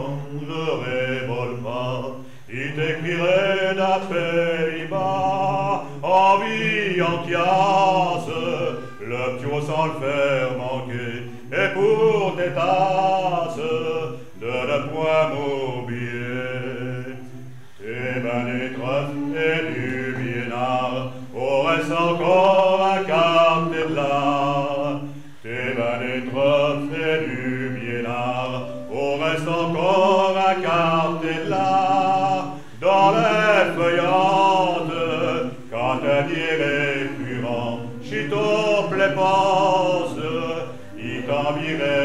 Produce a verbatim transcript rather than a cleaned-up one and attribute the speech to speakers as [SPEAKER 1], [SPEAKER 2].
[SPEAKER 1] je révole pas, il t'écrirait d'appel bas, en vie en tiasse, le ptio sans le faire manquer, et pour tes tasses, de ne point m'oublier. Tes manétrophes et du biennard, aurait encore un quart de l'art. Tes manétrophes et du biennard, au reste encore un quart de l'art. Dans les feuillantes, quand un dirait purant, chito plépense, il t'envierait